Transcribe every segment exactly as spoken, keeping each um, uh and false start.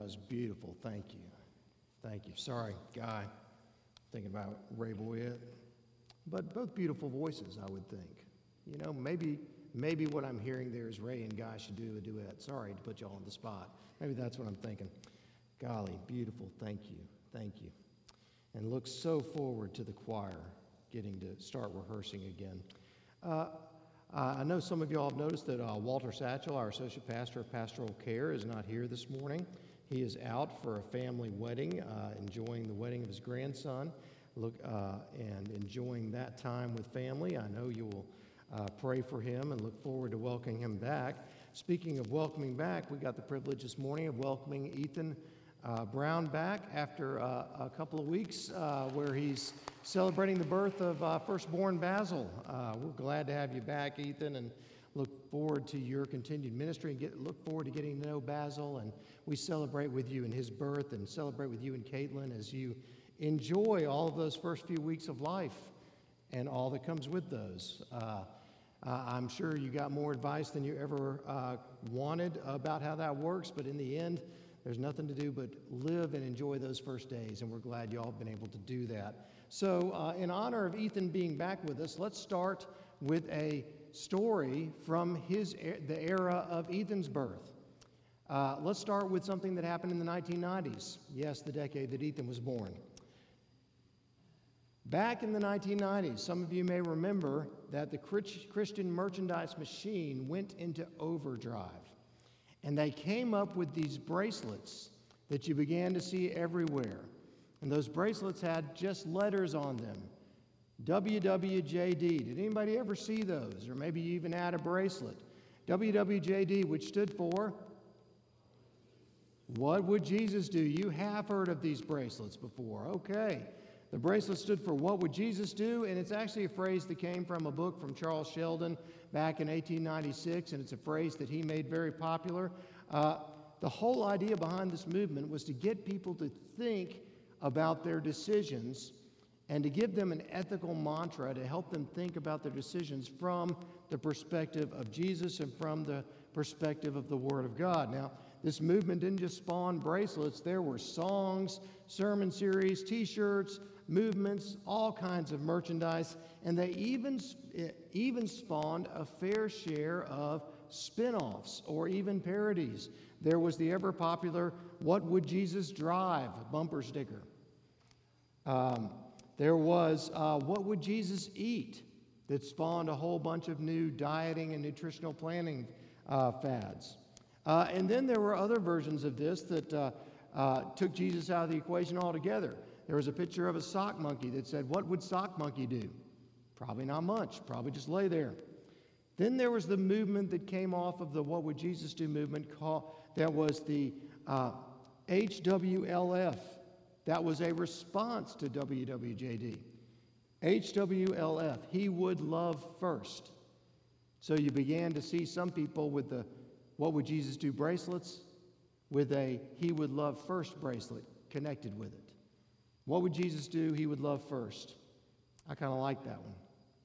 was beautiful. Thank you. Thank you. Sorry, Guy, thinking about Ray Boyette. But both beautiful voices, I would think. You know, maybe maybe what I'm hearing there is Ray and Guy should do a duet. Sorry to put you all on the spot. Maybe that's what I'm thinking. Golly, beautiful. Thank you. Thank you. And look so forward to the choir getting to start rehearsing again. Uh, I know some of you all have noticed that uh, Walter Satchel, our associate pastor of pastoral care, is not here this morning. He is out for a family wedding, uh, enjoying the wedding of his grandson, look uh, and enjoying that time with family. I know you will uh, pray for him and look forward to welcoming him back. Speaking of welcoming back, we got the privilege this morning of welcoming Ethan uh, Brown back after uh, a couple of weeks uh, where he's celebrating the birth of uh, firstborn Basil. Uh, we're glad to have you back, Ethan, and look forward to your continued ministry and get, look forward to getting to know Basil. And we celebrate with you in his birth and celebrate with you and Caitlin as you enjoy all of those first few weeks of life and all that comes with those. Uh, uh, I'm sure you got more advice than you ever uh, wanted about how that works, but in the end, there's nothing to do but live and enjoy those first days, and we're glad you all have been able to do that. So uh, in honor of Ethan being back with us, let's start with a story from his the era of Ethan's birth. Uh, let's start with something that happened in the nineteen nineties. Yes, the decade that Ethan was born. Back in the nineteen nineties, some of you may remember that the Christian merchandise machine went into overdrive. And they came up with these bracelets that you began to see everywhere. And those bracelets had just letters on them. W W J D. Did anybody ever see those? Or maybe you even had a bracelet. W W J D, which stood for, what would Jesus do? You have heard of these bracelets before. Okay. The bracelet stood for what would Jesus do? And it's actually a phrase that came from a book from Charles Sheldon back in eighteen ninety-six, and it's a phrase that he made very popular. Uh, the whole idea behind this movement was to get people to think about their decisions and to give them an ethical mantra to help them think about their decisions from the perspective of Jesus and from the perspective of the Word of God. Now, this movement didn't just spawn bracelets. There were songs, sermon series, T-shirts, movements, all kinds of merchandise, and they even, even spawned a fair share of spin-offs or even parodies. There was the ever-popular What Would Jesus Drive bumper sticker. Um, there was uh, What Would Jesus Eat that spawned a whole bunch of new dieting and nutritional planning uh, fads. Uh, and then there were other versions of this that uh, uh, took Jesus out of the equation altogether. There was a picture of a sock monkey that said, what would sock monkey do? Probably not much, probably just lay there. Then there was the movement that came off of the What Would Jesus Do movement called, that was the uh, H W L F. That was a response to W W J D. H W L F, He Would Love First. So you began to see some people with the What Would Jesus Do bracelets with a He Would Love First bracelet connected with it. What would Jesus do? He would love first. I kind of like that one.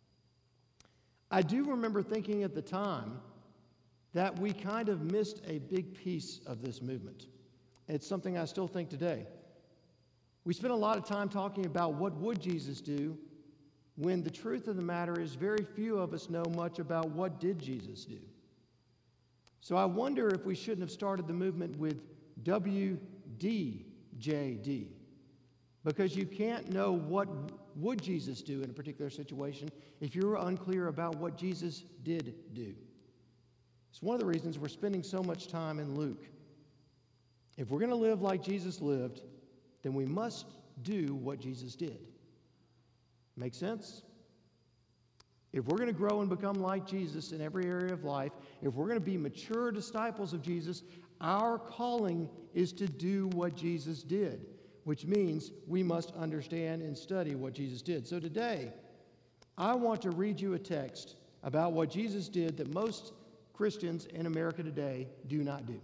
I do remember thinking at the time that we kind of missed a big piece of this movement. It's something I still think today. We spent a lot of time talking about what would Jesus do, when the truth of the matter is very few of us know much about what did Jesus do. So I wonder if we shouldn't have started the movement with W D J D. Because you can't know what would Jesus do in a particular situation if you're unclear about what Jesus did do. It's one of the reasons we're spending so much time in Luke. If we're going to live like Jesus lived, then we must do what Jesus did. Make sense? If we're going to grow and become like Jesus in every area of life, if we're going to be mature disciples of Jesus, our calling is to do what Jesus did, which means we must understand and study what Jesus did. So today, I want to read you a text about what Jesus did that most Christians in America today do not do.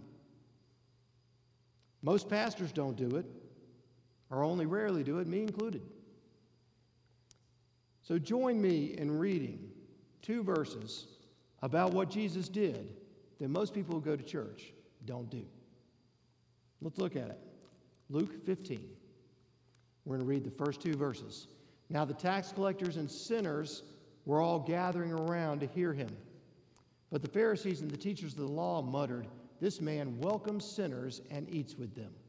Most pastors don't do it, or only rarely do it, me included. So join me in reading two verses about what Jesus did that most people who go to church don't do. Let's look at it. Luke fifteen. We're going to read the first two verses. Now the tax collectors and sinners were all gathering around to hear him. But the Pharisees and the teachers of the law muttered, "This man welcomes sinners and eats with them."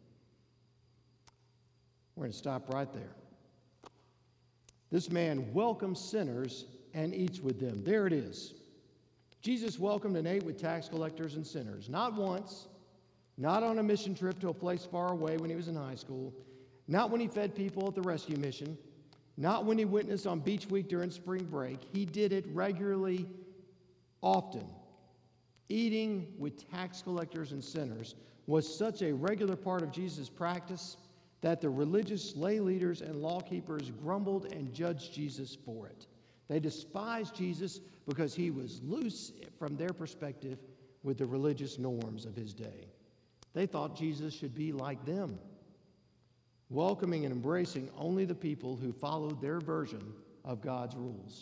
We're going to stop right there. This man welcomes sinners and eats with them. There it is. Jesus welcomed and ate with tax collectors and sinners. Not once, not on a mission trip to a place far away when he was in high school, not when he fed people at the rescue mission, not when he witnessed on Beach Week during spring break. He did it regularly, often. Eating with tax collectors and sinners was such a regular part of Jesus' practice that the religious lay leaders and law keepers grumbled and judged Jesus for it. They despised Jesus because he was loose from their perspective with the religious norms of his day. They thought Jesus should be like them, welcoming and embracing only the people who followed their version of God's rules.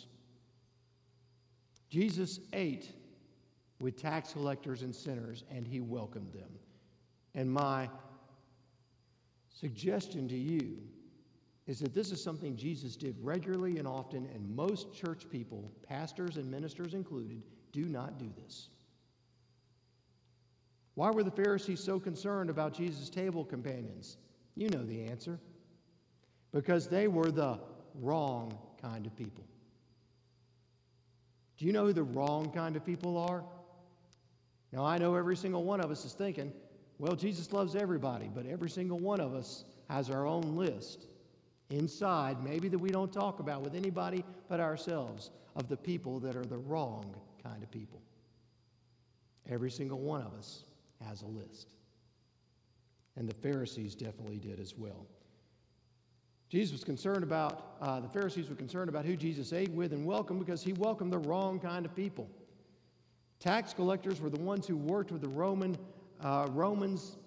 Jesus ate with tax collectors and sinners, and he welcomed them. And my suggestion to you is that this is something Jesus did regularly and often, and most church people, pastors and ministers included, do not do this. Why were the Pharisees so concerned about Jesus' table companions? You know the answer. Because they were the wrong kind of people. Do you know who the wrong kind of people are? Now, I know every single one of us is thinking, well, Jesus loves everybody, but every single one of us has our own list inside, maybe that we don't talk about with anybody but ourselves, of the people that are the wrong kind of people. Every single one of us has a list. And the Pharisees definitely did as well. Jesus was concerned about, uh, the Pharisees were concerned about who Jesus ate with and welcomed because he welcomed the wrong kind of people. Tax collectors were the ones who worked with the Roman uh, Romans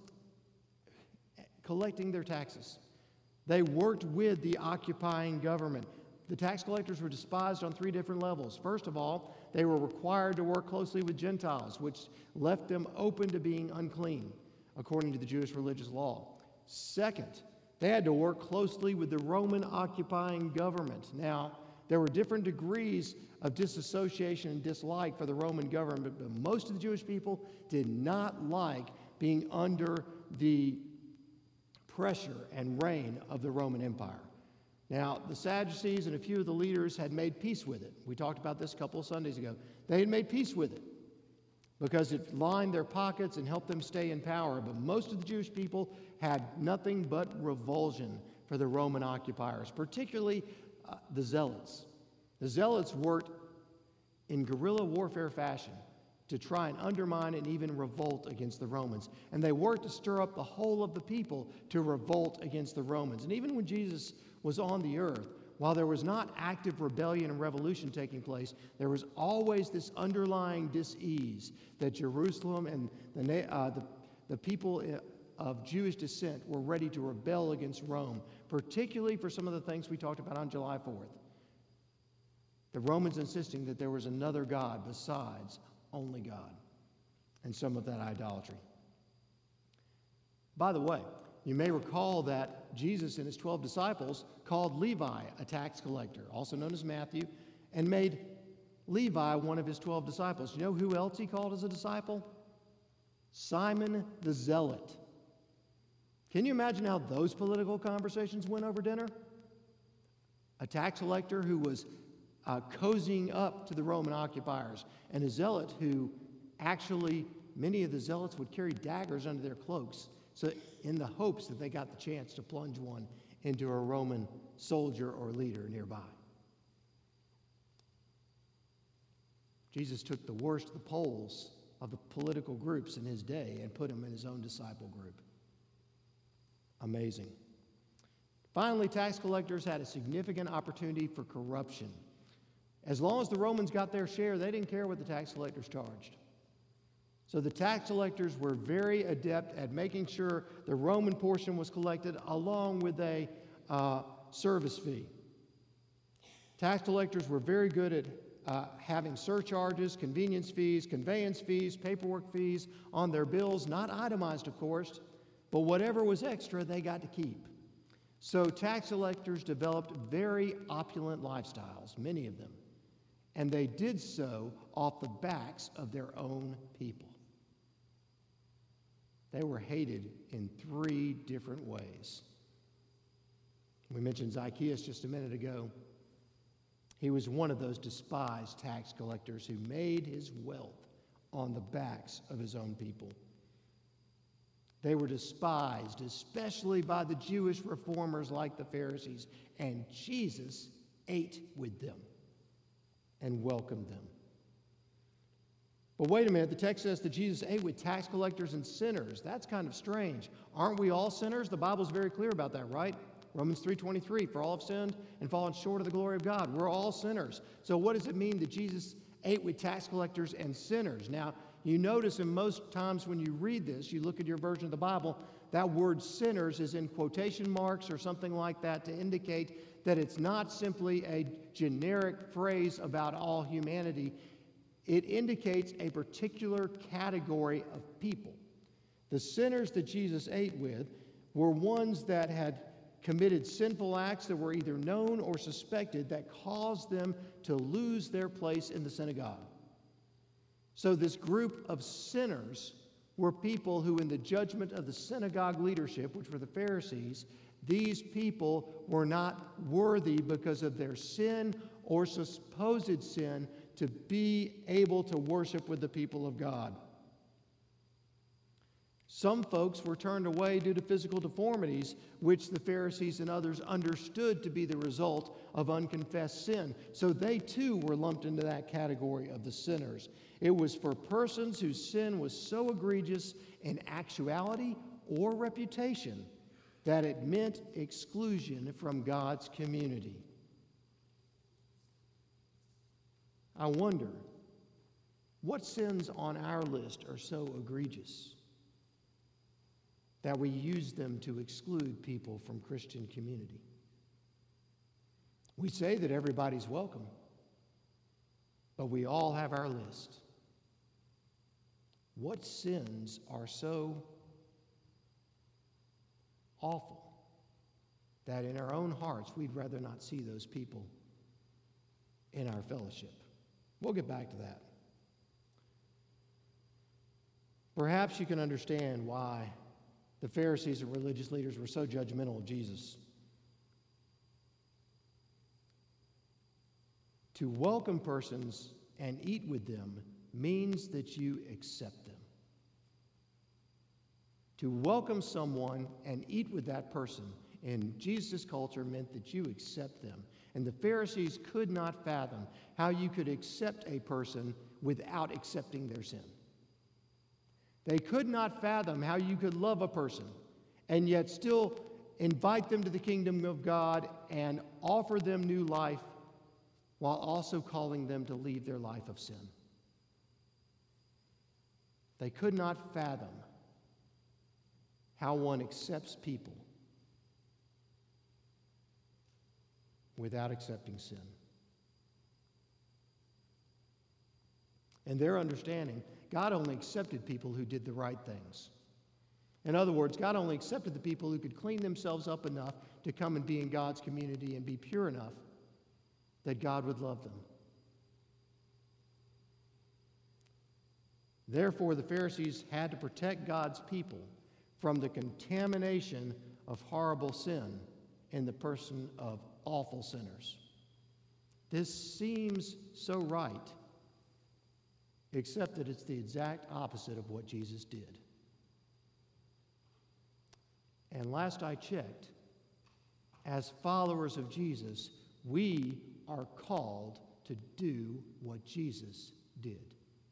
collecting their taxes. They worked with the occupying government. The tax collectors were despised on three different levels. First of all, they were required to work closely with Gentiles, which left them open to being unclean, according to the Jewish religious law. Second, they had to work closely with the Roman occupying government. Now, there were different degrees of disassociation and dislike for the Roman government, but most of the Jewish people did not like being under the pressure and reign of the Roman Empire. Now, the Sadducees and a few of the leaders had made peace with it. We talked about this a couple of Sundays ago. They had made peace with it because it lined their pockets and helped them stay in power. But most of the Jewish people had nothing but revulsion for the Roman occupiers, particularly uh, the Zealots. The Zealots worked in guerrilla warfare fashion to try and undermine and even revolt against the Romans. And they worked to stir up the whole of the people to revolt against the Romans. And even when Jesus was on the earth, while there was not active rebellion and revolution taking place, there was always this underlying dis-ease that Jerusalem and the, uh, the, the people of Jewish descent were ready to rebel against Rome, particularly for some of the things we talked about on July fourth. The Romans insisting that there was another God besides only God, and some of that idolatry. By the way, you may recall that Jesus and his twelve disciples called Levi a tax collector, also known as Matthew, and made Levi one of his twelve disciples. You know who else he called as a disciple? Simon the Zealot. Can you imagine how those political conversations went over dinner? A tax collector who was uh, cozying up to the Roman occupiers, and a zealot who actually, many of the zealots would carry daggers under their cloaks, so in the hopes that they got the chance to plunge one into a Roman soldier or leader nearby. Jesus took the worst of the poles of the political groups in his day and put them in his own disciple group. Amazing. Finally, tax collectors had a significant opportunity for corruption. As long as the Romans got their share, they didn't care what the tax collectors charged. So the tax collectors were very adept at making sure the Roman portion was collected along with a uh, service fee. Tax collectors were very good at uh, having surcharges, convenience fees, conveyance fees, paperwork fees on their bills, not itemized, of course. but whatever was extra, they got to keep. So tax collectors developed very opulent lifestyles, many of them, and they did so off the backs of their own people. They were hated in three different ways. We mentioned Zacchaeus just a minute ago. He was one of those despised tax collectors who made his wealth on the backs of his own people. They were despised, especially by the Jewish reformers like the Pharisees, and Jesus ate with them and welcomed them. But wait a minute, the text says that Jesus ate with tax collectors and sinners. That's kind of strange. Aren't we all sinners? The Bible's very clear about that, right? Romans three twenty-three, for all have sinned and fallen short of the glory of God. We're all sinners. So what does it mean that Jesus ate with tax collectors and sinners? Now, you notice in most times when you read this, you look at your version of the Bible, that word sinners is in quotation marks or something like that to indicate that it's not simply a generic phrase about all humanity. It indicates a particular category of people. The sinners that Jesus ate with were ones that had committed sinful acts that were either known or suspected that caused them to lose their place in the synagogue. So this group of sinners were people who, in the judgment of the synagogue leadership, which were the Pharisees, these people were not worthy because of their sin or supposed sin to be able to worship with the people of God. Some folks were turned away due to physical deformities, which the Pharisees and others understood to be the result of unconfessed sin. So they too were lumped into that category of the sinners. It was for persons whose sin was so egregious in actuality or reputation that it meant exclusion from God's community. I wonder, what sins on our list are so egregious that we use them to exclude people from Christian community? We say that everybody's welcome, but we all have our list. What sins are so awful that in our own hearts we'd rather not see those people in our fellowship? We'll get back to that. Perhaps you can understand why the Pharisees and religious leaders were so judgmental of Jesus. To welcome persons and eat with them means that you accept them. To welcome someone and eat with that person in Jesus' culture meant that you accept them. And the Pharisees could not fathom how you could accept a person without accepting their sin. They could not fathom how you could love a person and yet still invite them to the kingdom of God and offer them new life while also calling them to leave their life of sin. They could not fathom how one accepts people without accepting sin. In their understanding, God only accepted people who did the right things. In other words, God only accepted the people who could clean themselves up enough to come and be in God's community and be pure enough that God would love them. Therefore, the Pharisees had to protect God's people from the contamination of horrible sin in the person of awful sinners. This seems so right, except that it's the exact opposite of what Jesus did. And last I checked, as followers of Jesus, we are called to do what Jesus did.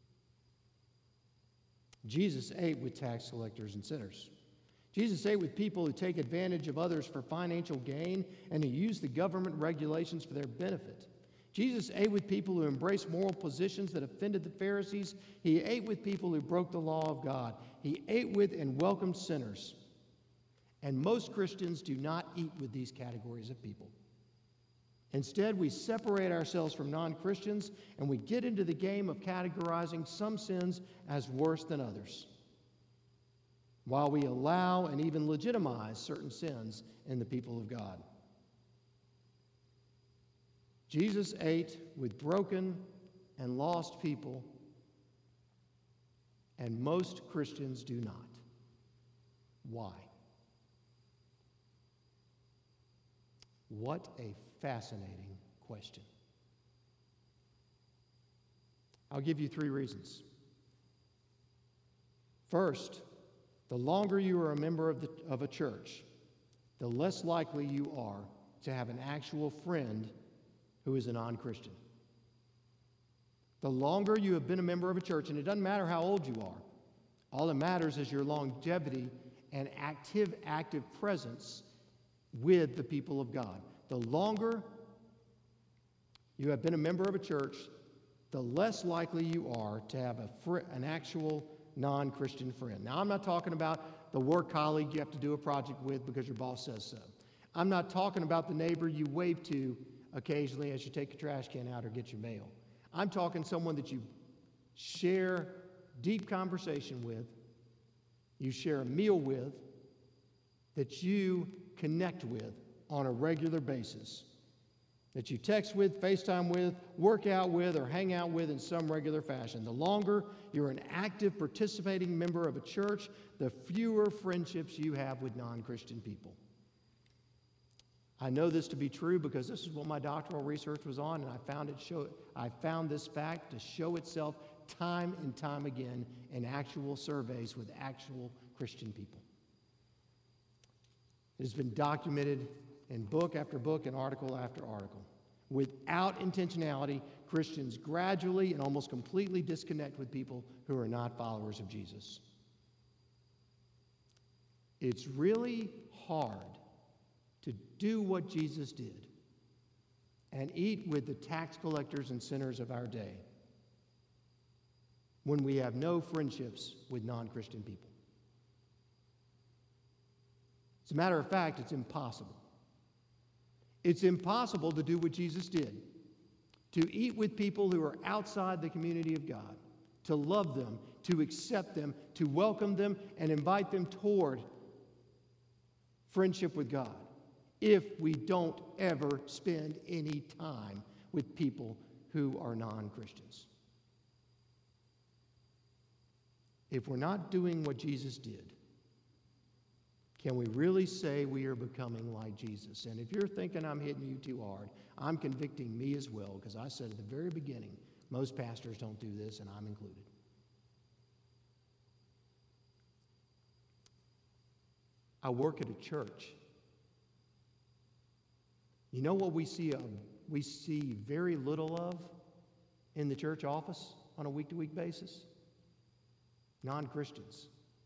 Jesus ate with tax collectors and sinners. Jesus ate with people who take advantage of others for financial gain and who use the government regulations for their benefit. Jesus ate with people who embraced moral positions that offended the Pharisees. He ate with people who broke the law of God. He ate with and welcomed sinners. And most Christians do not eat with these categories of people. Instead, we separate ourselves from non-Christians and we get into the game of categorizing some sins as worse than others. while we allow and even legitimize certain sins in the people of God. Jesus ate with broken and lost people, and most Christians do not. Why? What a fascinating question. I'll give you three reasons. First, the longer you are a member of, the, of a church, the less likely you are to have an actual friend who is a non-Christian. The longer you have been a member of a church, and it doesn't matter how old you are, all that matters is your longevity and active, active presence with the people of God. The longer you have been a member of a church, the less likely you are to have a fr- an actual non-Christian friend. Now, I'm not talking about the work colleague you have to do a project with because your boss says so. I'm not talking about the neighbor you wave to occasionally as you take your trash can out or get your mail. I'm talking someone that you share deep conversation with, you share a meal with, that you connect with on a regular basis, that you text with, FaceTime with, work out with, or hang out with in some regular fashion. The longer you're an active, participating member of a church, the fewer friendships you have with non-Christian people. I know this to be true because this is what my doctoral research was on, and I found it show, I found this fact to show itself time and time again in actual surveys with actual Christian people. It has been documented in book after book and article after article. Without intentionality, Christians gradually and almost completely disconnect with people who are not followers of Jesus. It's really hard to do what Jesus did and eat with the tax collectors and sinners of our day when we have no friendships with non-Christian people. As a matter of fact, it's impossible. It's impossible to do what Jesus did, to eat with people who are outside the community of God, to love them, to accept them, to welcome them, and invite them toward friendship with God, if we don't ever spend any time with people who are non-Christians. If we're not doing what Jesus did, can we really say we are becoming like Jesus? And if you're thinking I'm hitting you too hard, I'm convicting me as well, because I said at the very beginning, most pastors don't do this, and I'm included. I work at a church. You know what we see, uh, we see very little of in the church office on a week-to-week basis? Non-Christians.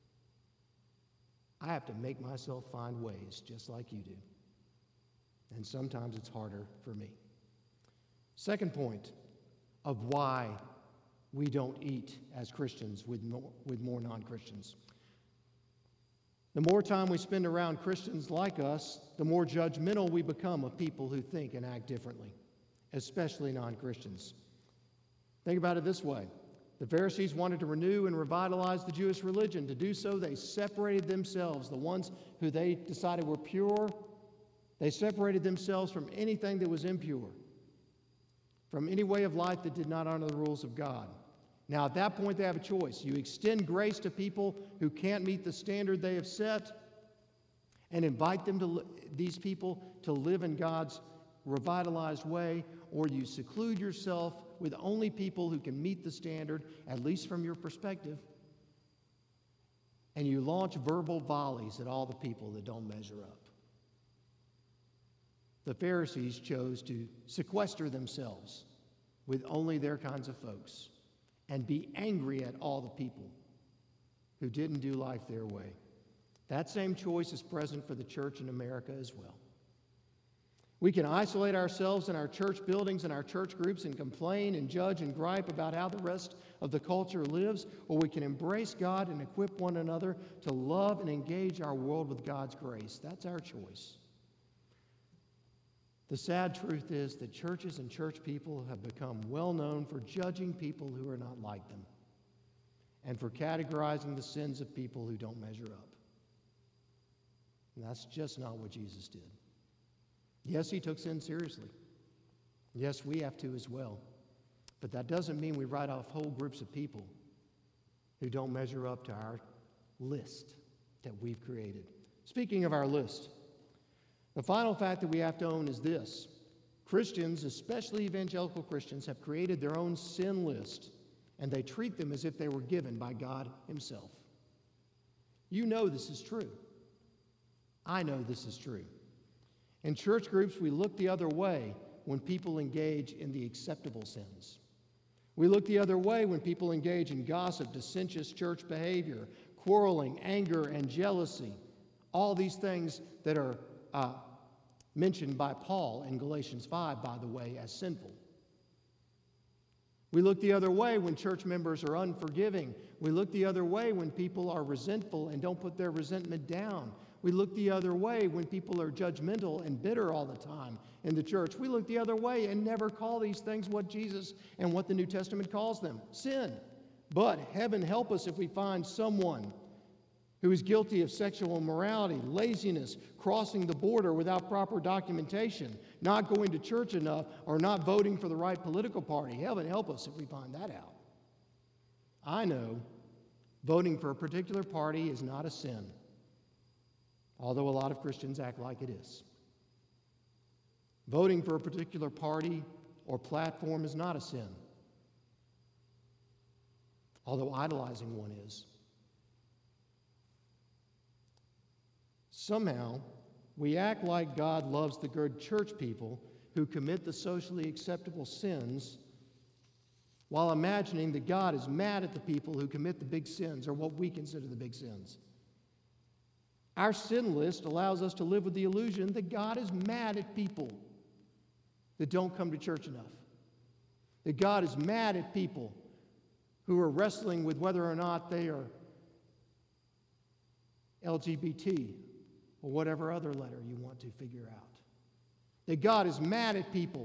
I have to make myself find ways just like you do. And sometimes it's harder for me. Second point of why we don't eat as Christians with more, with more non-Christians. The more time we spend around Christians like us, the more judgmental we become of people who think and act differently, especially non-Christians. Think about it this way. The Pharisees wanted to renew and revitalize the Jewish religion. To do so, they separated themselves, the ones who they decided were pure. They separated themselves from anything that was impure, from any way of life that did not honor the rules of God. Now, at that point, they have a choice. You extend grace to people who can't meet the standard they have set and invite them to these people to live in God's revitalized way, or you seclude yourself with only people who can meet the standard, at least from your perspective, and you launch verbal volleys at all the people that don't measure up. The Pharisees chose to sequester themselves with only their kinds of folks and be angry at all the people who didn't do life their way. That same choice is present for the church in America as well. We can isolate ourselves in our church buildings and our church groups and complain and judge and gripe about how the rest of the culture lives, or we can embrace God and equip one another to love and engage our world with God's grace. That's our choice. The sad truth is that churches and church people have become well known for judging people who are not like them and for categorizing the sins of people who don't measure up. And that's just not what Jesus did. Yes, he took sin seriously. Yes, we have to as well. But that doesn't mean we write off whole groups of people who don't measure up to our list that we've created. Speaking of our list, the final fact that we have to own is this. Christians, especially evangelical Christians, have created their own sin list, and they treat them as if they were given by God himself. You know this is true. I know this is true. In church groups, we look the other way when people engage in the acceptable sins. We look the other way when people engage in gossip, dissentious church behavior, quarreling, anger, and jealousy. All these things that are uh, mentioned by Paul in Galatians five, by the way, as sinful. We look the other way when church members are unforgiving. We look the other way when people are resentful and don't put their resentment down. We look the other way when people are judgmental and bitter all the time in the church. We look the other way and never call these things what Jesus and what the New Testament calls them, sin. But heaven help us if we find someone who is guilty of sexual immorality, laziness, crossing the border without proper documentation, not going to church enough, or not voting for the right political party. Heaven help us if we find that out. I know voting for a particular party is not a sin, although a lot of Christians act like it is. Voting for a particular party or platform is not a sin, although idolizing one is. Somehow, we act like God loves the good church people who commit the socially acceptable sins while imagining that God is mad at the people who commit the big sins, or what we consider the big sins. Our sin list allows us to live with the illusion that God is mad at people that don't come to church enough. That God is mad at people who are wrestling with whether or not they are L G B T or whatever other letter you want to figure out. That God is mad at people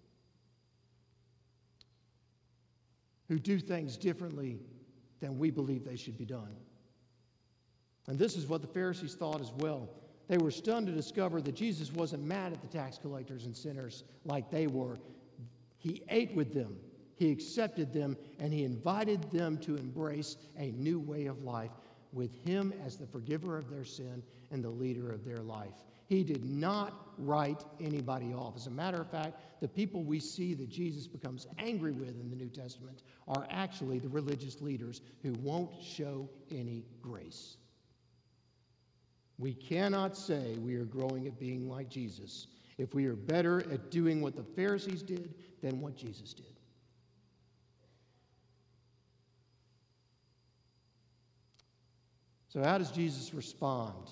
who do things differently than we believe they should be done. And this is what the Pharisees thought as well. They were stunned to discover that Jesus wasn't mad at the tax collectors and sinners like they were. He ate with them, he accepted them, and he invited them to embrace a new way of life with him as the forgiver of their sin and the leader of their life. He did not write anybody off. As a matter of fact, the people we see that Jesus becomes angry with in the New Testament are actually the religious leaders who won't show any grace. We cannot say we are growing at being like Jesus if we are better at doing what the Pharisees did than what Jesus did. So how does Jesus respond?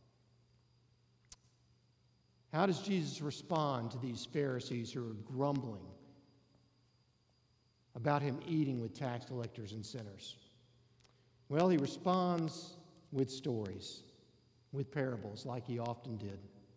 How does Jesus respond to these Pharisees who are grumbling about him eating with tax collectors and sinners? Well, he responds with stories, with parables, like he often did.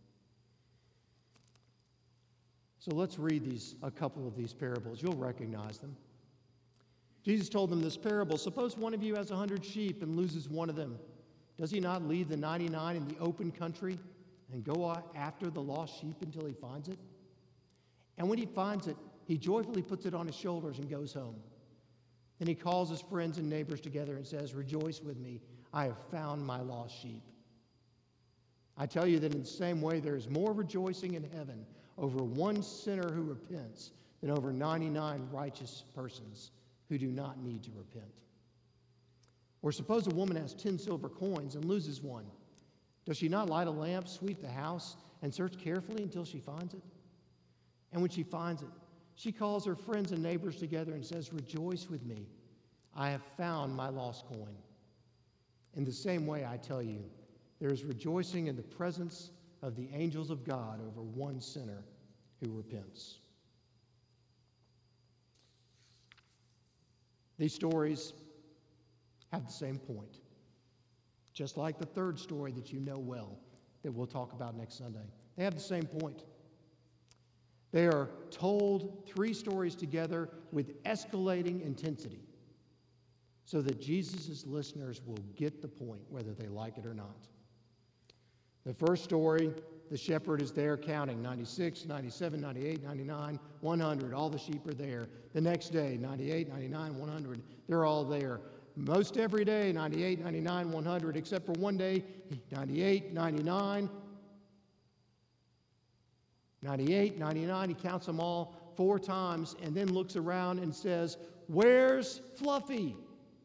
So let's read these, a couple of these parables. You'll recognize them. Jesus told them this parable. Suppose one of you has a hundred sheep and loses one of them. Does he not leave the ninety-nine in the open country and go after the lost sheep until he finds it? And when he finds it, he joyfully puts it on his shoulders and goes home. Then he calls his friends and neighbors together and says, "Rejoice with me, I have found my lost sheep." I tell you that in the same way, there is more rejoicing in heaven over one sinner who repents than over ninety-nine righteous persons who do not need to repent. Or suppose a woman has ten silver coins and loses one. Does she not light a lamp, sweep the house, and search carefully until she finds it? And when she finds it, she calls her friends and neighbors together and says, "Rejoice with me, I have found my lost coin." In the same way, I tell you, there is rejoicing in the presence of the angels of God over one sinner who repents. These stories have the same point, just like the third story that you know well, that we'll talk about next Sunday. They have the same point. They are told three stories together with escalating intensity so that Jesus' listeners will get the point, whether they like it or not. The first story, the shepherd is there counting ninety-six, ninety-seven, ninety-eight, ninety-nine, one hundred. All the sheep are there. The next day, ninety-eight, ninety-nine, one hundred. They're all there. Most every day, ninety-eight, ninety-nine, one hundred, except for one day, ninety-eight, ninety-nine, ninety-eight, ninety-nine. He counts them all four times and then looks around and says, "Where's Fluffy?"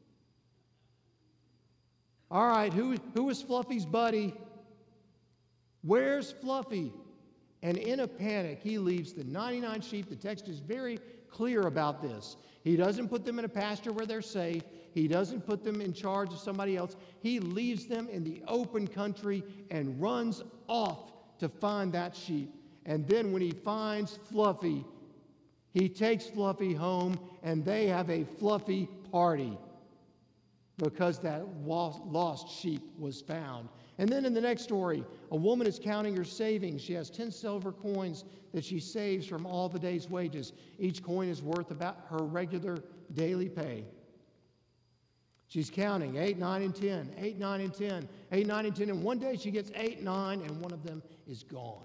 All right, who, who is Fluffy's buddy? Where's Fluffy? And in a panic, he leaves the ninety-nine sheep. The text is very clear about this. He doesn't put them in a pasture where they're safe. He doesn't put them in charge of somebody else. He leaves them in the open country and runs off to find that sheep. And then when he finds Fluffy, he takes Fluffy home, and they have a Fluffy party because that lost sheep was found. And then in the next story, a woman is counting her savings. She has ten silver coins that she saves from all the day's wages. Each coin is worth about her regular daily pay. She's counting eight, nine, and ten, eight, nine, and ten, eight, nine, and ten. And one day she gets eight, nine, and one of them is gone.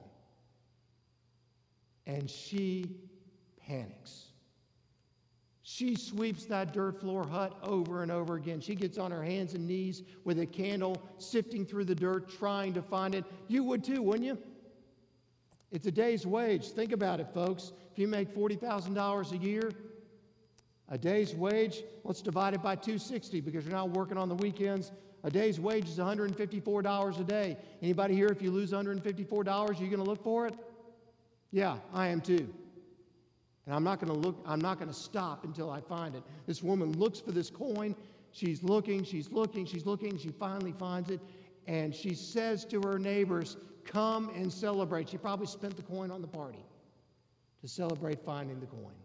And she panics. She sweeps that dirt floor hut over and over again. She gets on her hands and knees with a candle, sifting through the dirt, trying to find it. You would too, wouldn't you? It's a day's wage. Think about it, folks. If you make forty thousand dollars a year, a day's wage, let's divide it by two hundred sixty because you're not working on the weekends. A day's wage is one hundred fifty-four dollars a day. Anybody here, if you lose one hundred fifty-four dollars, are you going to look for it? Yeah, I am too. And I'm not going to look, I'm not going to stop until I find it. This woman looks for this coin. She's looking, she's looking, she's looking. She finally finds it. And she says to her neighbors, "Come and celebrate." She probably spent the coin on the party to celebrate finding the coin.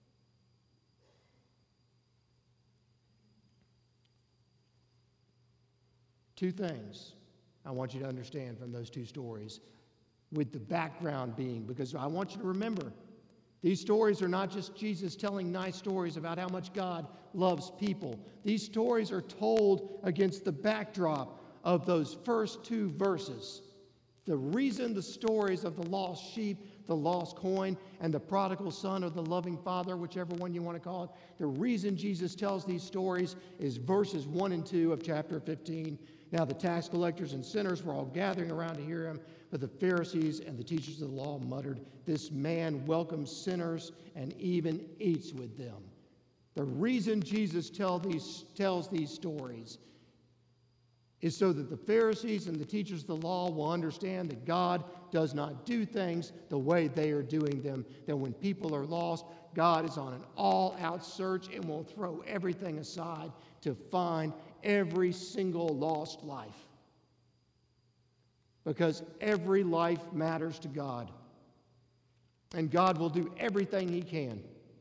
Two things I want you to understand from those two stories, with the background being, because I want you to remember, these stories are not just Jesus telling nice stories about how much God loves people. These stories are told against the backdrop of those first two verses. The reason the stories of the lost sheep, the lost coin, and the prodigal son or the loving father, whichever one you want to call it, the reason Jesus tells these stories is verses one and two of chapter fifteen. Now the tax collectors and sinners were all gathering around to hear him, but the Pharisees and the teachers of the law muttered, "This man welcomes sinners and even eats with them." The reason Jesus tell these, tells these stories is so that the Pharisees and the teachers of the law will understand that God does not do things the way they are doing them. That when people are lost, God is on an all-out search and will throw everything aside to find every single lost life. Because every life matters to God. And God will do everything He can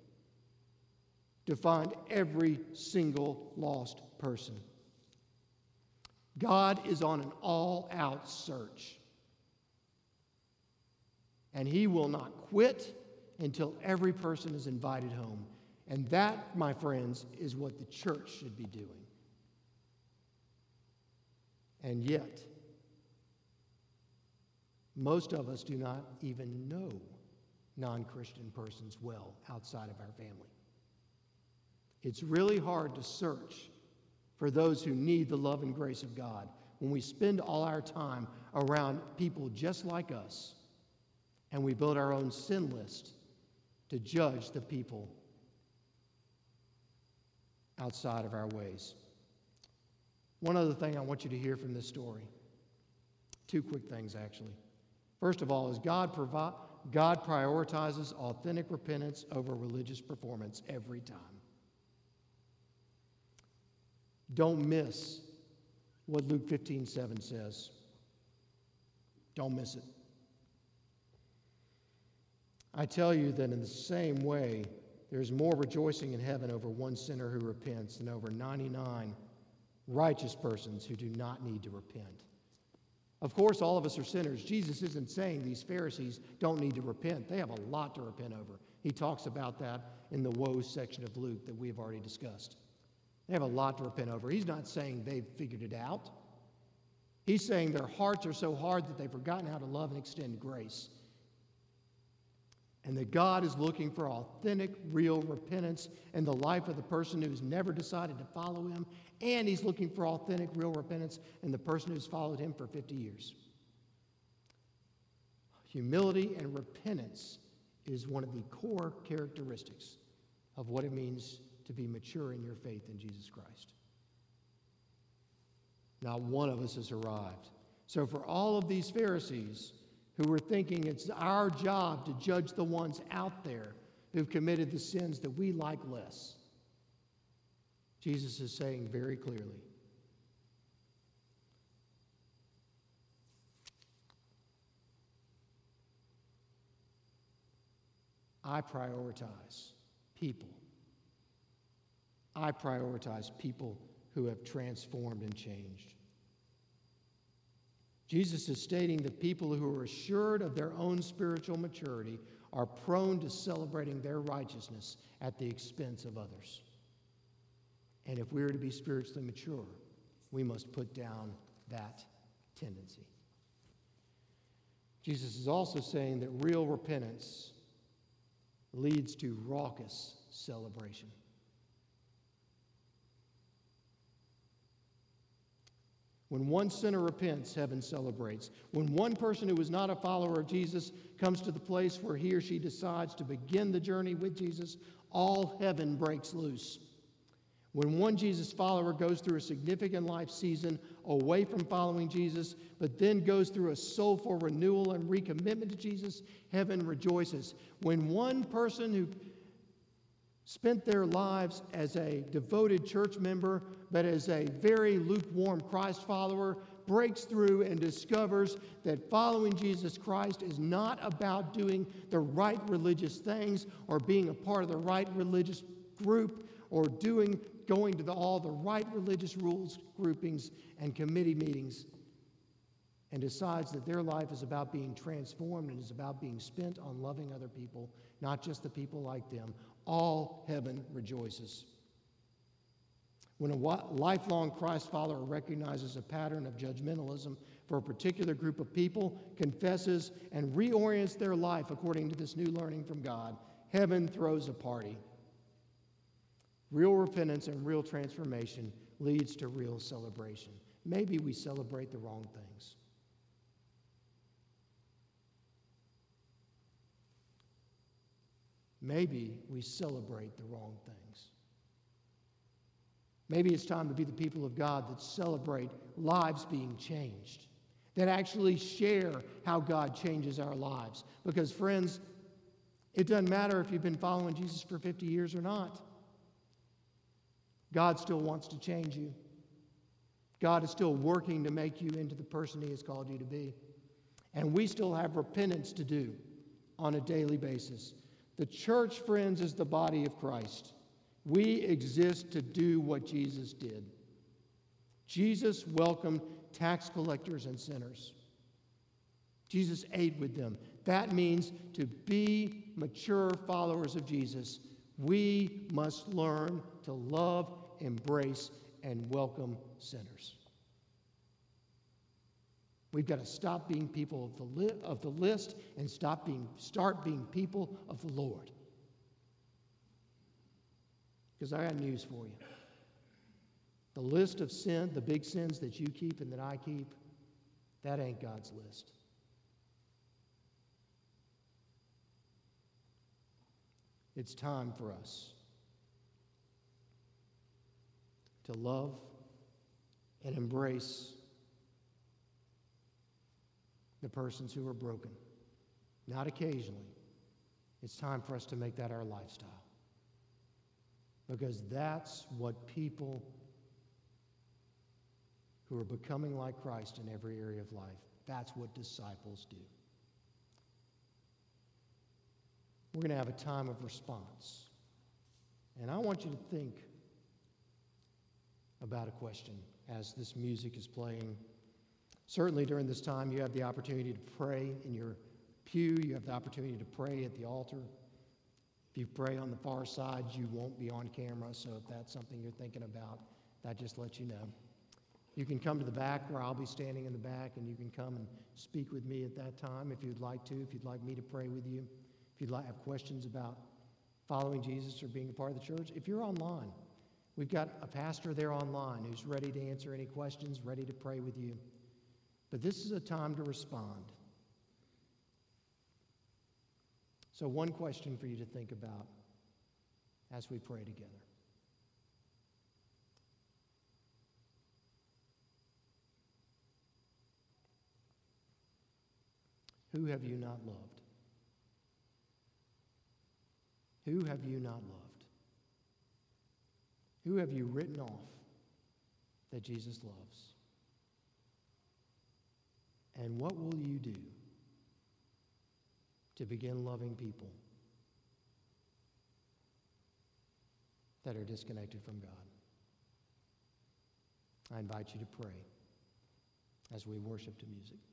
to find every single lost person. God is on an all-out search. And He will not quit until every person is invited home. And that, my friends, is what the church should be doing. And yet, most of us do not even know non-Christian persons well outside of our family. It's really hard to search for those who need the love and grace of God when we spend all our time around people just like us and we build our own sin list to judge the people outside of our ways. One other thing I want you to hear from this story. Two quick things, actually. First of all, is God provi- God prioritizes authentic repentance over religious performance every time. Don't miss what Luke fifteen seven says. Don't miss it. I tell you that in the same way, there's more rejoicing in heaven over one sinner who repents than over ninety-nine righteous persons who do not need to repent. Of course, all of us are sinners. Jesus isn't saying these Pharisees don't need to repent. They have a lot to repent over. He talks about that in the woes section of Luke that we have already discussed. They have a lot to repent over. He's not saying they've figured it out. He's saying their hearts are so hard that they've forgotten how to love and extend grace. And that God is looking for authentic, real repentance in the life of the person who's never decided to follow him. And he's looking for authentic, real repentance in the person who's followed him for fifty years. Humility and repentance is one of the core characteristics of what it means to be mature in your faith in Jesus Christ. Not one of us has arrived. So for all of these Pharisees who were thinking it's our job to judge the ones out there who've committed the sins that we like less, Jesus is saying very clearly, I prioritize people. I prioritize people who have transformed and changed. Jesus is stating that people who are assured of their own spiritual maturity are prone to celebrating their righteousness at the expense of others. And if we are to be spiritually mature, we must put down that tendency. Jesus is also saying that real repentance leads to raucous celebration. When one sinner repents, heaven celebrates. When one person who is not a follower of Jesus comes to the place where he or she decides to begin the journey with Jesus, all heaven breaks loose. When one Jesus follower goes through a significant life season away from following Jesus, but then goes through a soulful renewal and recommitment to Jesus, heaven rejoices. When one person who spent their lives as a devoted church member, but as a very lukewarm Christ follower, breaks through and discovers that following Jesus Christ is not about doing the right religious things or being a part of the right religious group or doing going to the, all the right religious rules groupings and committee meetings, and decides that their life is about being transformed and is about being spent on loving other people, not just the people like them, all heaven rejoices. When a lifelong Christ follower recognizes a pattern of judgmentalism for a particular group of people, confesses, and reorients their life according to this new learning from God, heaven throws a party. Real repentance and real transformation leads to real celebration. Maybe we celebrate the wrong things. Maybe we celebrate the wrong things. Maybe it's time to be the people of God that celebrate lives being changed, that actually share how God changes our lives. Because, friends, it doesn't matter if you've been following Jesus for fifty years or not. God still wants to change you. God is still working to make you into the person He has called you to be. And we still have repentance to do on a daily basis. The church, friends, is the body of Christ. We exist to do what Jesus did. Jesus welcomed tax collectors and sinners. Jesus ate with them. That means to be mature followers of Jesus, we must learn to love, embrace, and welcome sinners. We've got to stop being people of the, li- of the list and stop being, start being people of the Lord. Because I got news for you. The list of sin, the big sins that you keep and that I keep, that ain't God's list. It's time for us to love and embrace the persons who are broken. Not occasionally. It's time for us to make that our lifestyle. Because that's what people who are becoming like Christ in every area of life, that's what disciples do. We're going to have a time of response. And I want you to think about a question as this music is playing. Certainly during this time, you have the opportunity to pray in your pew. You have the opportunity to pray at the altar. If you pray on the far side, you won't be on camera, so if that's something you're thinking about, that just lets you know. You can come to the back where I'll be standing in the back, and you can come and speak with me at that time if you'd like to, if you'd like me to pray with you, if you'd like have questions about following Jesus or being a part of the church. If you're online, we've got a pastor there online who's ready to answer any questions, ready to pray with you. But this is a time to respond. So one question for you to think about as we pray together. Who have you not loved? Who have you not loved? Who have you written off that Jesus loves? And what will you do to begin loving people that are disconnected from God? I invite you to pray as we worship to music.